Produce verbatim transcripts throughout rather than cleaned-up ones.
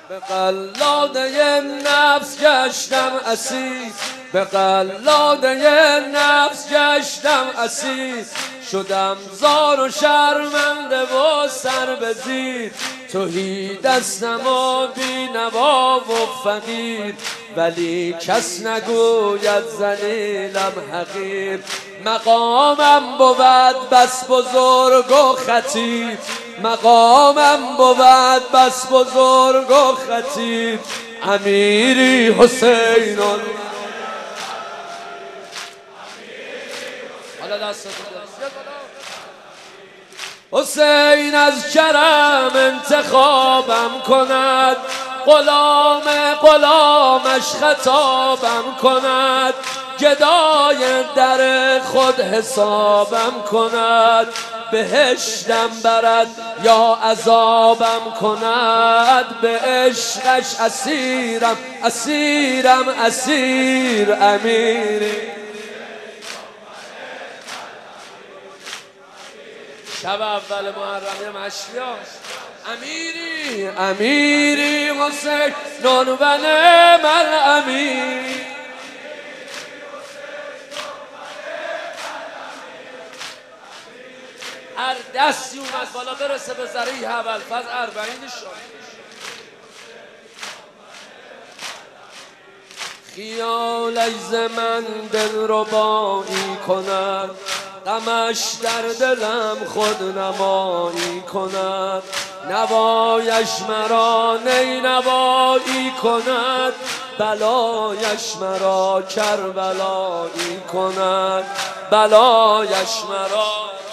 به قلاده نفس گشتم اسیر، به قلاده نفس گشتم اسیر، شدم زار و شرمنده و سر به زیر. تهی دستم و بینوا و فقیر، ولی کس نگوید ذلیلم حقیر. مقامم بود بس بزرگ و خطیر، مقامم بود بس بزرگ و خطیر. امیری حسین حسین از کرم انتخابم کند، غلام غلامش خطابم کند. گدای در خود حسابم کند، بهشتم برد یا عذابم کند. به عشقش اسیرم اسیرم اسیر. امیری شب اول محرم یه مشیاست. امیری امیری حسین نون و نعم الامیر. هر دستی اومد بالا برسه به ذریح ابوالفضل اربعین شد. خیالش ز من دلربایی کند، غمش در دلم خود نمایی کند. نوایش مرا نی نوایی کند، بلایش مرا کربلایی کند. بلایش مرا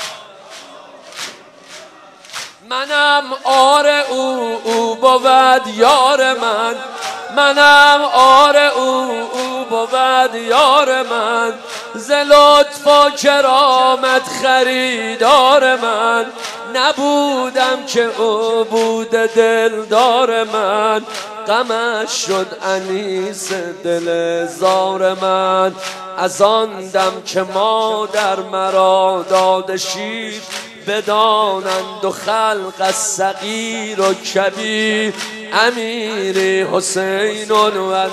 منم آر او او بود یار من، منم آر او او بود یار من. ز لطف و کرامت خریدار من، نبودم که او بود دلدار من. غمش شد انیس دل زار من، از آن دم که مادر مرا داده شیر. بدانند و خلق از صغیر و کبیر. امیری حسین و نه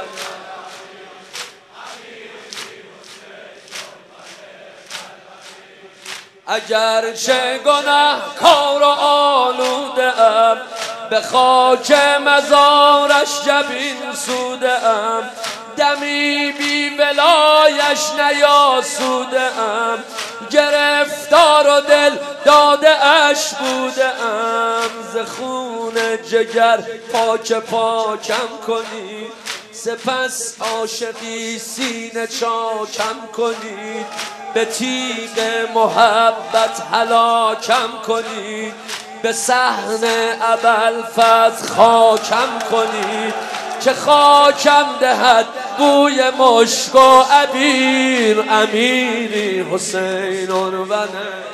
اگرچه گناهکار و آلوده ام، به خاک مزارش جبین سوده ام. دمی بی ولایش نیاسوده ام، گرفتار و دل داده اش بوده ام. ز خون جگر پاک پاکم کنید، سپس عاشقی سینه چاکم کنید. به تیغ محبت هلاکم کنید، به صحن ابوالفضل خاکم کنید. که خاکم دهد بوی مشک و عبیر. امیری حسین و نه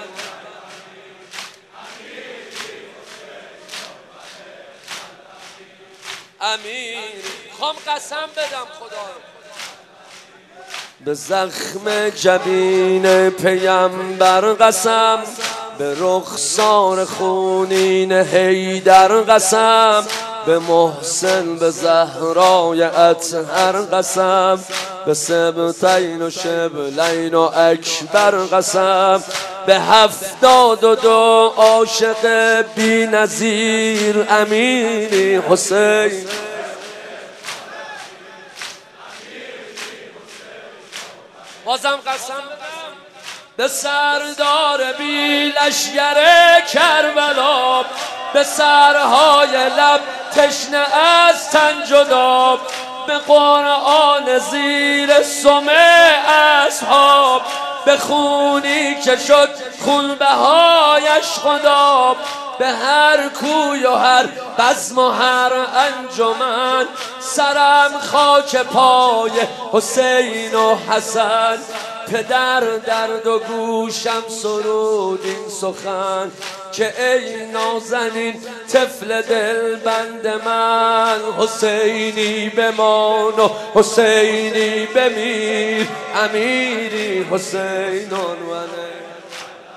امیر. خوام قسم بدم خدا به زخم جبین پیمبر قسم، به رخسار خونین حیدر قسم. به محسن به زهرای اطهر قسم، به سبتین و شبلین و اکبر قسم. به هفتاد و دو عاشق بی نظیر. امیری حسین بازم قسم به سردار بی لشگر کربلا، به سرهای لب تشنه از تن جدا. به قرآن زیر سم اصحاب، به خونی که شد خونبهایش خدا. به هر کوی و هر بزم و هر انجمن، سرم خاک پای حسین و حسن. پدر درد و گوشم سرود این سخن، که ای نازنین طفل دل بند من. حسینی بمان و حسینی بمیر. امیری حسین و نه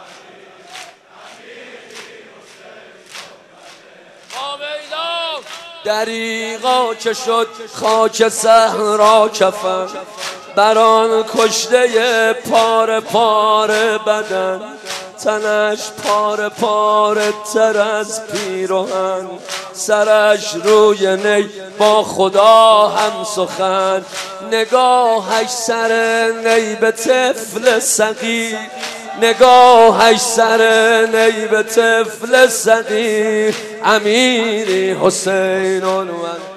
آبیلا دریغا که شد خاک صحرا کفن، بران کشته پاره پاره بدن، تنش پاره پاره تر از پیراهن، سرش روی نی با خدا هم سخن، نگاهش سر نی به طفل صغیر، نگاهش سر نی به طفل صغیر، امیری حسین عنوان